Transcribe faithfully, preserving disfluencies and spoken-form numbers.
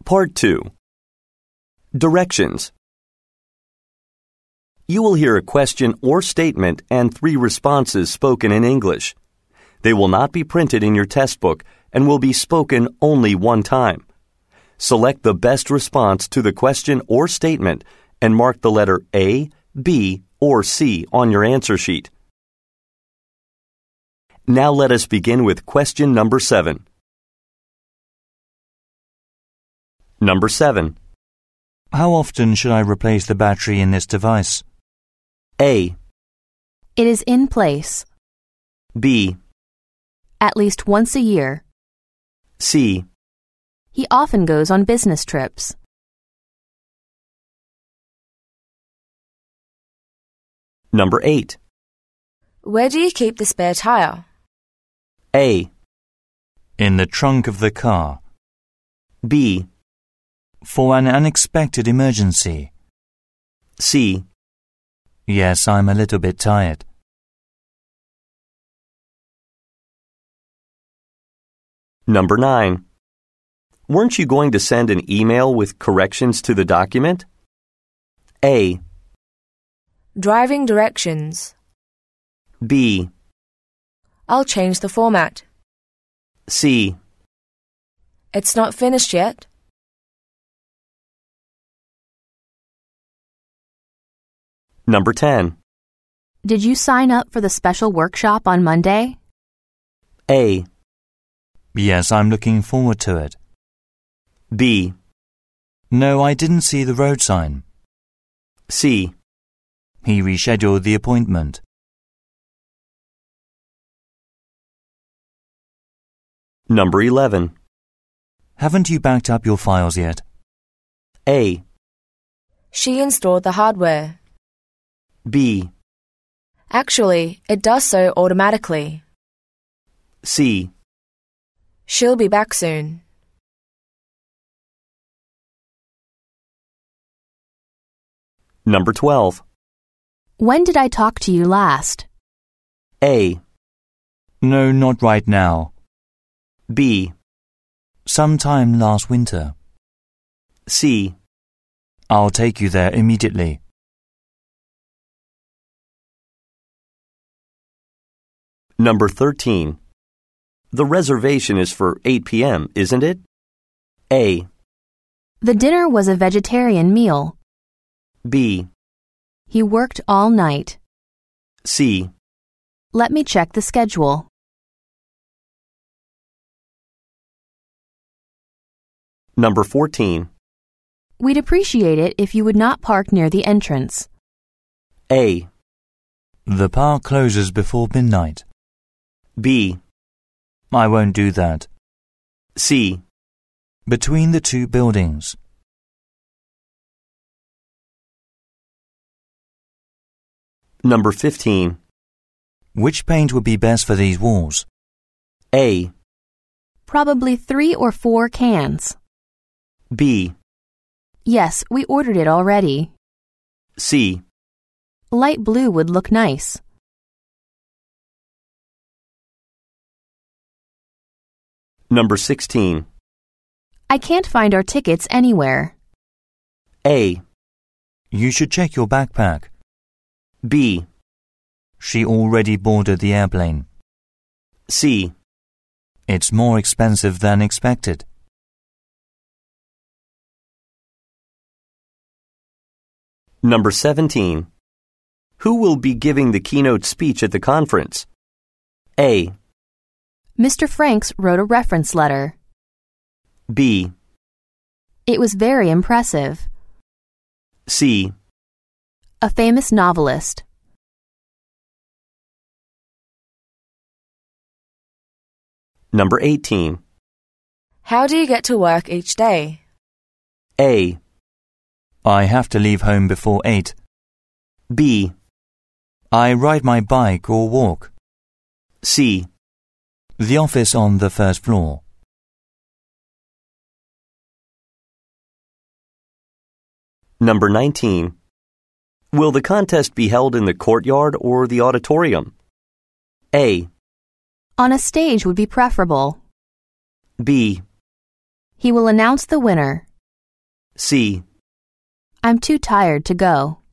Part two. Directions. You will hear a question or statement and three responses spoken in English. They will not be printed in your test book and will be spoken only one time. Select the best response to the question or statement and mark the letter A, B, or C on your answer sheet. Now let us begin with question number seven. Number seven. How often should I replace the battery in this device? A. It is in place. B. At least once a year. C. He often goes on business trips. Number eight. Where do you keep the spare tire? A. In the trunk of the car. B. For an unexpected emergency. C. Yes, I'm a little bit tired. Number nine. Weren't you going to send an email with corrections to the document? A. Driving directions. B. I'll change the format. C. It's not finished yet. Number ten. Did you sign up for the special workshop on Monday? A. Yes, I'm looking forward to it. B. No, I didn't see the road sign. C. He rescheduled the appointment. Number eleven. Haven't you backed up your files yet? A. She installed the hardware. B. Actually, it does so automatically. C. She'll be back soon. Number twelve. When did I talk to you last? A. No, not right now. B. Sometime last winter. C. I'll take you there immediately. Number thirteen. The reservation is for eight p.m., isn't it? A. The dinner was a vegetarian meal. B. He worked all night. C. Let me check the schedule. Number fourteen. We'd appreciate it if you would not park near the entrance. A. The park closes before midnight. B. I won't do that. C. Between the two buildings. Number fifteen. Which paint would be best for these walls? A. Probably three or four cans. B. Yes, we ordered it already. C. Light blue would look nice. Number sixteen. I can't find our tickets anywhere. A. You should check your backpack. B. She already boarded the airplane. C. It's more expensive than expected. Number seventeen. Who will be giving the keynote speech at the conference? A. Mister Franks wrote a reference letter. B. It was very impressive. C. A famous novelist. Number eighteen. How do you get to work each day? A. I have to leave home before eight. B. I ride my bike or walk. C. The office on the first floor. Number nineteen. Will the contest be held in the courtyard or the auditorium? A. On a stage would be preferable. B. He will announce the winner. C. I'm too tired to go.